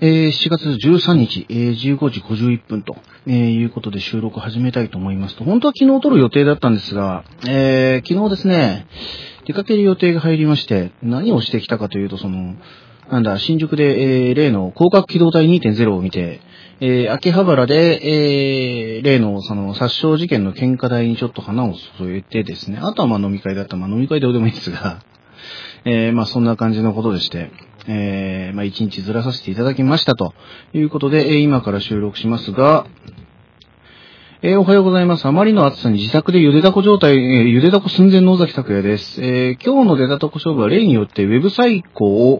7月13日、15時51分と、いうことで収録始めたいと思いますと、本当は昨日撮る予定だったんですが、昨日ですね、出かける予定が入りまして、何をしてきたかというと、新宿で、例の広角機動隊 2.0 を見て、秋葉原で、例の殺傷事件の喧嘩台にちょっと花を添えてですね、あとは飲み会だったら、飲み会どうでもいいですが、そんな感じのことでして、一日ずらさせていただきましたということで、今から収録しますが、おはようございます。あまりの暑さに自宅でゆでだこ状態、ゆでだこ寸前の尾崎拓也です。今日の出だとこ勝負は例によってウェブサイコを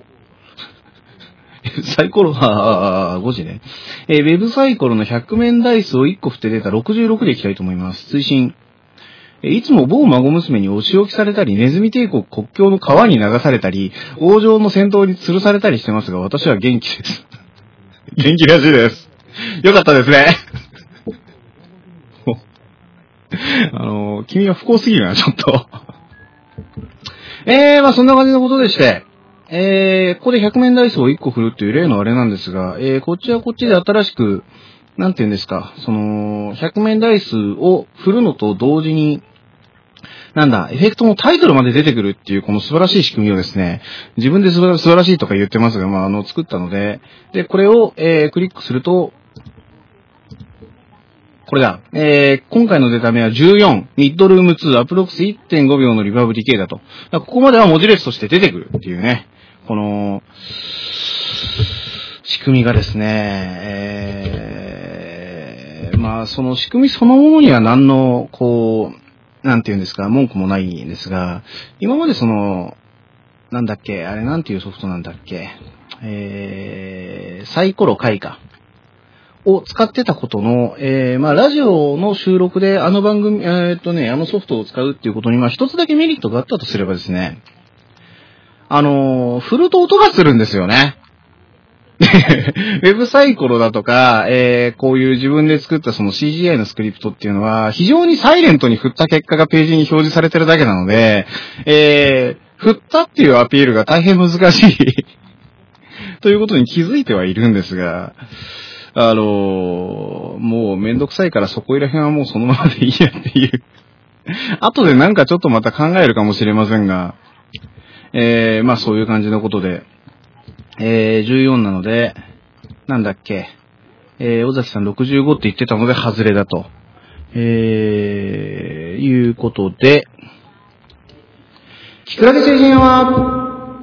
サイコロは、5時ね。ウェブサイコロの100面ダイスを1個振って出た66でいきたいと思います。推進。いつも某孫娘にお仕置きされたり、ネズミ帝国国境の川に流されたり、王城の戦闘に吊るされたりしてますが、私は元気です。元気らしいです。よかったですね。君は不幸すぎるな、ちょっと。そんな感じのことでして、ここで100面ダイスを1個振るっていう例のあれなんですが、こっちはこっちで新しく、なんて言うんですか、100面ダイスを振るのと同時に、エフェクトのタイトルまで出てくるっていうこの素晴らしい仕組みをですね、自分で素晴らしいとか言ってますが、作ったので、で、これを、クリックすると、これだ。今回のデータ名は14、ミッドルーム2、アプロックス 1.5 秒のリバーブディケイだと。ここまでは文字列として出てくるっていうね、この、仕組みがですね、その仕組みそのものには何の、なんて言うんですか、文句もないんですが、今までなんだっけ、あれなんていうソフトなんだっけ、サイコロ回か。を使ってたことの、ラジオの収録であの番組、あのソフトを使うっていうことに、一つだけメリットがあったとすればですね、振ると音がするんですよね。ウェブサイコロだとか、こういう自分で作ったその CGI のスクリプトっていうのは、非常にサイレントに振った結果がページに表示されてるだけなので、振ったっていうアピールが大変難しいということに気づいてはいるんですが、もうめんどくさいからそこいら辺はもうそのままでいいやっていう。後でなんかちょっとまた考えるかもしれませんが、そういう感じのことで、14なので、なんだっけ、尾崎さん65って言ってたので外れだと、いうことで、キクラゲ星人は、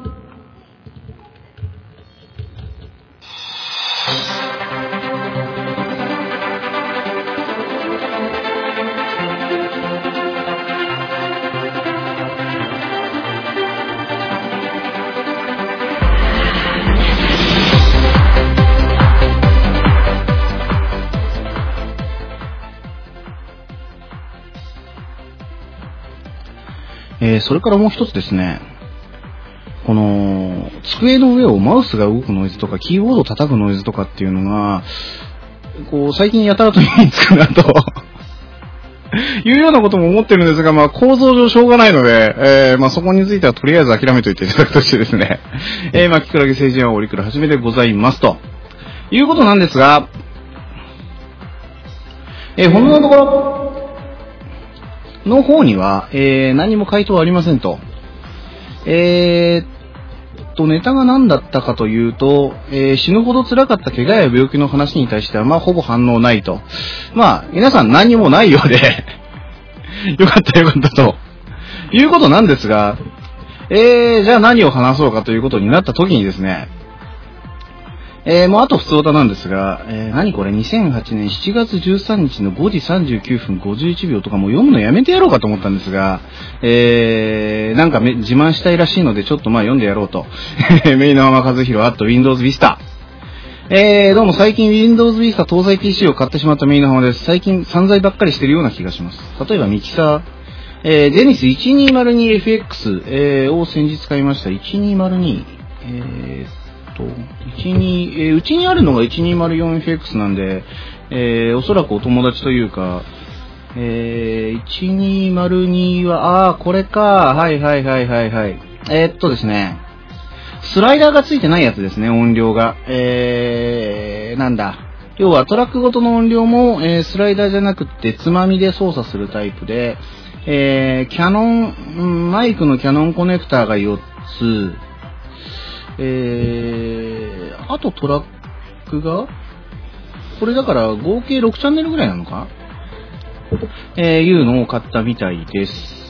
それからもう一つですね、この、机の上をマウスが動くノイズとか、キーボードを叩くノイズとかっていうのが、最近やたらと耳につくなと、いうようなことも思ってるんですが、構造上しょうがないので、そこについてはとりあえず諦めといていただくとしてですね、キクラゲ星人はオリクラはじめでございますと、いうことなんですが、本のところ、の方には、何も回答はありませんと。ネタが何だったかというと、死ぬほど辛かった怪我や病気の話に対しては、ほぼ反応ないと。皆さん何もないようで、よかったと。いうことなんですが、じゃあ何を話そうかということになった時にですね、もうあと普通歌なんですが、何これ2008年7月13日の5時39分51秒とかもう読むのやめてやろうかと思ったんですが、なんか自慢したいらしいのでちょっと読んでやろうと。メイの浜和弘at Windows Vista。どうも最近 Windows Vista 搭載 PC を買ってしまったメイの浜です。最近散財ばっかりしてるような気がします。例えばミキサー、ゼニス 1202FX、を先日買いました。1202、うちにあるのが 1204FX なんで、おそらくお友達というか、1202は、これか。はい。ですね。 スライダーがついてないやつですね、音量が。なんだ。要はトラックごとの音量も、スライダーじゃなくってつまみで操作するタイプで、キャノン、マイクのキャノンコネクターが4つ、あとトラックが、これだから合計6チャンネルぐらいなのかいうのを買ったみたいです。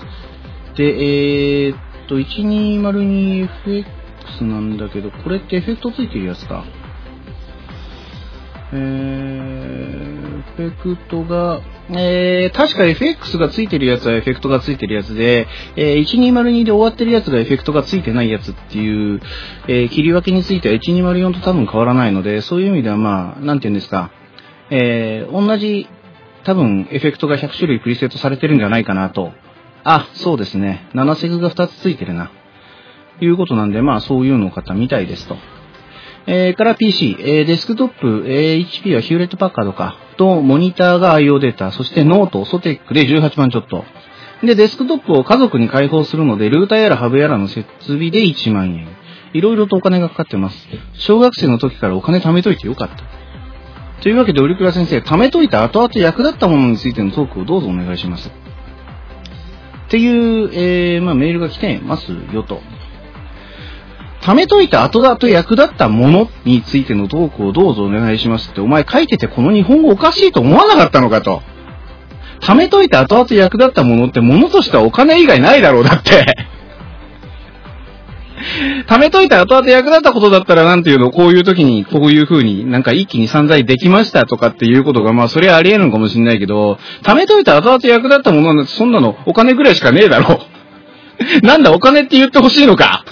で、120FX なんだけど、これってエフェクトついてるやつか。エフェクトが、確か FX がついてるやつはエフェクトがついてるやつで、1202で終わってるやつがエフェクトがついてないやつっていう、切り分けについては1204と多分変わらないので、そういう意味ではまあ、なんて言うんですか、同じ、多分エフェクトが100種類プリセットされてるんじゃないかなと。あ、そうですね。7セグが2つついてるな。いうことなんで、まあそういうのを買ったみたいですと。から PC、デスクトップ、HP はヒューレットパッカードか、と、モニターが IO データ、そしてノート、ソテックで18万ちょっと。で、デスクトップを家族に開放するので、ルーターやらハブやらの設備で1万円。いろいろとお金がかかってます。小学生の時からお金貯めといてよかった。というわけで、オリクラ先生、貯めといた後々役立ったものについてのトークをどうぞお願いします。っていう、メールが来てますよと。貯めといた後々役立ったものについてのトークをどうぞお願いしますって、お前書いててこの日本語おかしいと思わなかったのかと。貯めといた後々役立ったものってものとしてはお金以外ないだろうだって。貯めといた後々役立ったことだったらなんていうの、こういう時にこういう風になんか一気に散財できましたとかっていうことがまあそれはあり得るのかもしれないけど、貯めといた後々役立ったものなんてそんなのお金ぐらいしかねえだろう。なんだお金って言ってほしいのか。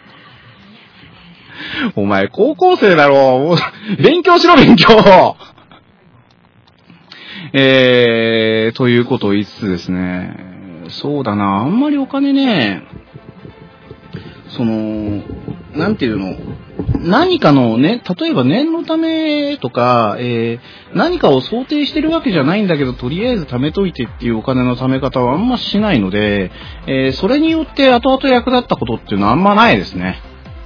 お前高校生だろう。勉強しろ勉強。ということを言いつつですね。そうだな、あんまりお金ね、なんていうの、何かのね、例えば念のためとか、何かを想定してるわけじゃないんだけど、とりあえず貯めといてっていうお金の貯め方はあんましないので、それによって後々役立ったことっていうのはあんまないですね。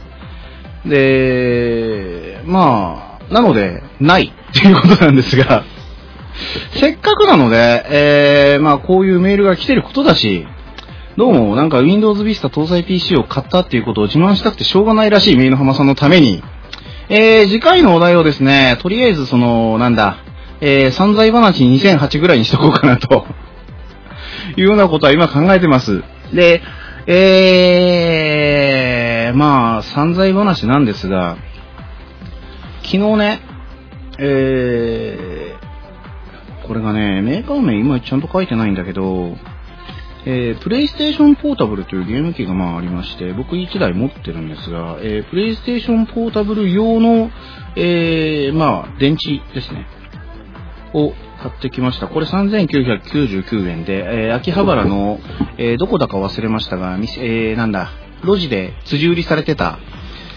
で、まあ、なので、ないっていうことなんですが、せっかくなので、まあこういうメールが来てることだし、どうもなんか Windows Vista 搭載 PC を買ったっていうことを自慢したくてしょうがないらしいメイの浜さんのために、次回のお題をですね、とりあえずなんだ、散財話2008ぐらいにしとこうかなというようなことは今考えてます。で、まあ散財話なんですが、昨日ね、これがね、メーカー名今ちゃんと書いてないんだけど、プレイステーションポータブルというゲーム機がまあありまして、僕1台持ってるんですが、プレイステーションポータブル用の、まあ、電池ですね。を買ってきました。これ3999円で、秋葉原の、どこだか忘れましたが、なんだ、路地で辻売りされてた、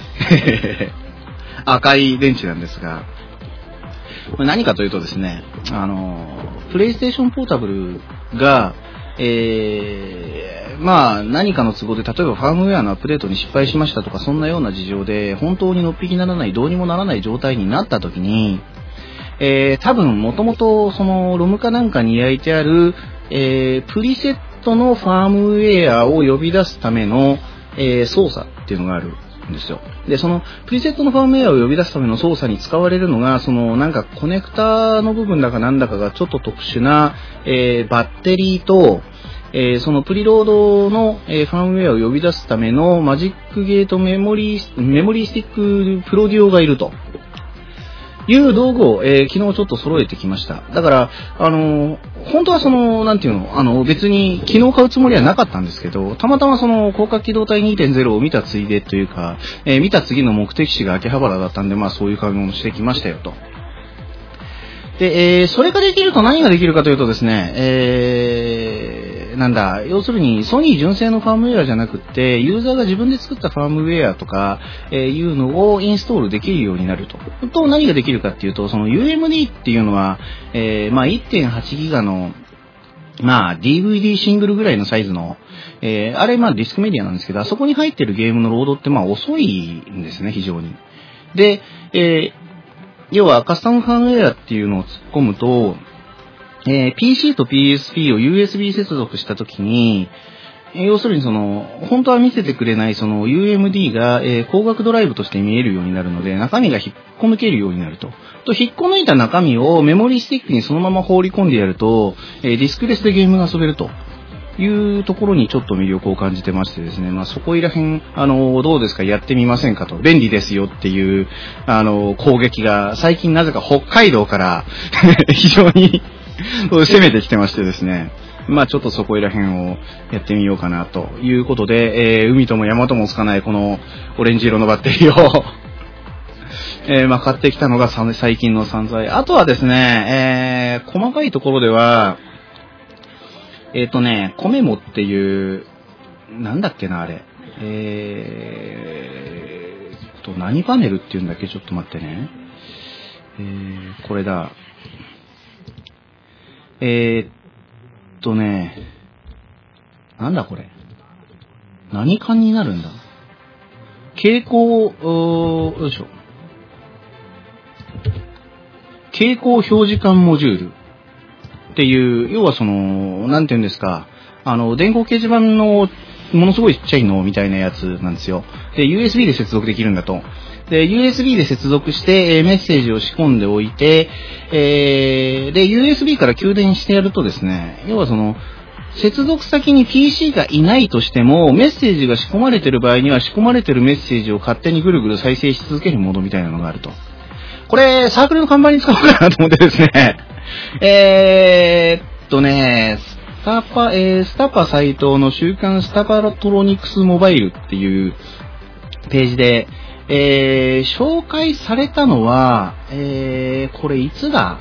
赤い電池なんですが、これ何かというとですね、プレイステーションポータブルが、まあ何かの都合で例えばファームウェアのアップデートに失敗しましたとかそんなような事情で本当にのっぴきならないどうにもならない状態になった時に、多分もともとそのロムかなんかに焼いてある、プリセットのファームウェアを呼び出すための、操作っていうのがあるんですよ。で、そのプリセットのファームウェアを呼び出すための操作に使われるのがなんかコネクタの部分だかなんだかがちょっと特殊な、バッテリーとそのプリロードの、ファームウェアを呼び出すためのマジックゲートメモリースティックプロデュオがいるという道具を、昨日ちょっと揃えてきました。だから、本当はなんていうの、別に昨日買うつもりはなかったんですけど、たまたま広角機動隊 2.0 を見たついでというか、見た次の目的地が秋葉原だったんで、まあそういう買い物をしてきましたよと。で、それができると何ができるかというとですね、なんだ、要するにソニー純正のファームウェアじゃなくって、ユーザーが自分で作ったファームウェアとか、いうのをインストールできるようになると。と、何ができるかっていうと、その UMD っていうのは、まあ 1.8 ギガの、 まあ、DVD シングルぐらいのサイズの、あれ、まあ、ディスクメディアなんですけど、あそこに入ってるゲームのロードって、まあ、遅いんですね、非常に。で、要は、カスタムファームウェアっていうのを突っ込むと、PC と PSP を USB 接続したときに、要するに本当は見せてくれないUMD が、光学ドライブとして見えるようになるので、中身が引っこ抜けるようになると。引っこ抜いた中身をメモリースティックにそのまま放り込んでやると、ディスクレスでゲームが遊べるというところにちょっと魅力を感じてましてですね、まあそこいらへん、どうですか、やってみませんかと、便利ですよっていう、攻撃が、最近なぜか北海道から非常に攻めてきてましてですね、まあちょっとそこいら辺をやってみようかなということで、海とも山ともつかないこのオレンジ色のバッテリーをまあ買ってきたのが最近の散財。あとはですね、細かいところでは、コメモっていう、なんだっけな、あれ。何パネルっていうんだっけ、ちょっと待ってね。これだ。なんだこれ。何缶になるんだ。蛍光、よいしょ。蛍光表示管モジュールっていう、要はなんていうんですか、電光掲示板のものすごいちっちゃいのみたいなやつなんですよ。で、USB で接続できるんだと。で、USB で接続して、メッセージを仕込んでおいて、で、USB から給電してやるとですね、要は接続先に PC がいないとしても、メッセージが仕込まれている場合には、仕込まれているメッセージを勝手にぐるぐる再生し続けるモードみたいなのがあると。これ、サークルの看板に使おうかなと思ってですね、スタパ斎藤の週刊スタパラトロニクスモバイルっていうページで、紹介されたのは、これいつだ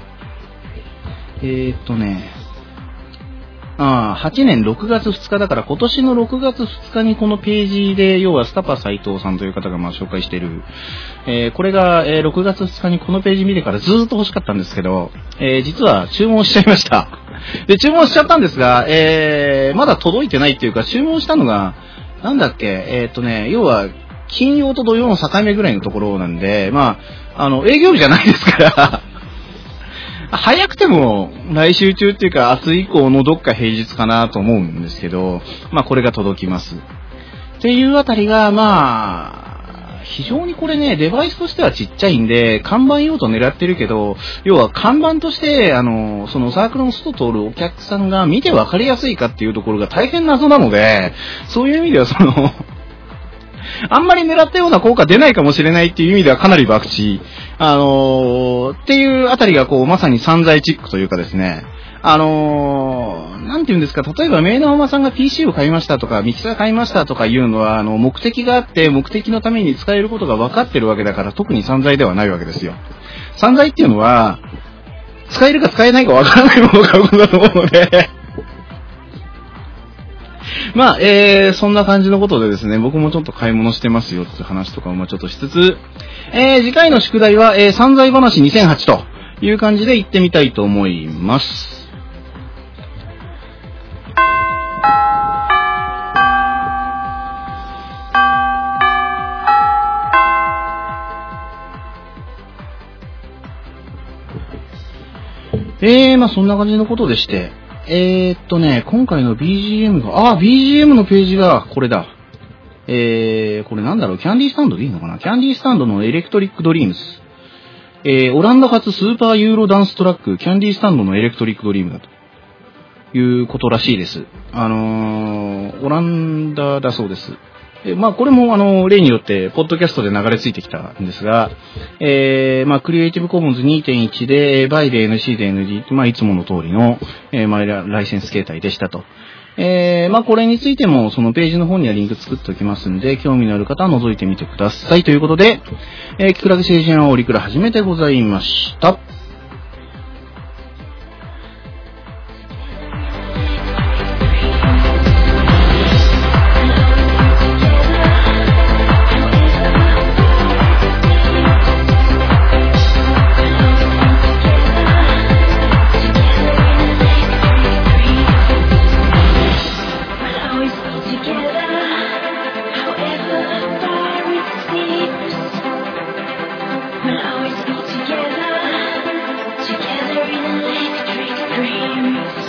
8年6月2日だから今年の6月2日にこのページで、要はスタパ斎藤さんという方がまあ紹介している、これが、6月2日にこのページ見てからずーっと欲しかったんですけど、実は注文しちゃいました。で、注文しちゃったんですが、まだ届いてないっていうか、注文したのが、なんだっけ、要は、金曜と土曜の境目ぐらいのところなんで、まあ、営業日じゃないですから、早くても来週中っていうか明日以降のどっか平日かなと思うんですけど、まあこれが届きます。っていうあたりが、まあ、非常にこれね、デバイスとしてはちっちゃいんで、看板用途狙ってるけど、要は看板として、そのサークルの外通るお客さんが見て分かりやすいかっていうところが大変謎なので、そういう意味ではあんまり狙ったような効果出ないかもしれないっていう意味ではかなり博打。っていうあたりがこう、まさに散財チックというかですね。なんていうんですか、例えばメイドママさんが PC を買いましたとか、ミキサー買いましたとかいうのは、目的があって、目的のために使えることが分かってるわけだから、特に散財ではないわけですよ。散財っていうのは、使えるか使えないか分からないものを買うことだと思うので、まあ、そんな感じのことでですね、僕もちょっと買い物してますよって話とかもちょっとしつつ、次回の宿題は、散財話2008という感じで行ってみたいと思います。まあそんな感じのことでして、今回の BGM が、BGM のページがこれだ。これなんだろう、キャンディースタンドでいいのかな、キャンディースタンドのエレクトリックドリームス。オランダ発スーパーユーロダンストラック、キャンディースタンドのエレクトリックドリームだということらしいです。オランダだそうです。まあこれも例によってポッドキャストで流れ着いてきたんですが、まあクリエイティブコモンズ 2.1 でバイで NC で NG、まあいつもの通りの、まあライセンス形態でしたと。まあこれについてもそのページの方にはリンク作っておきますんで、興味のある方は覗いてみてくださいということで、キクラゲ星人はオリクラ始めてございました。 Thank you.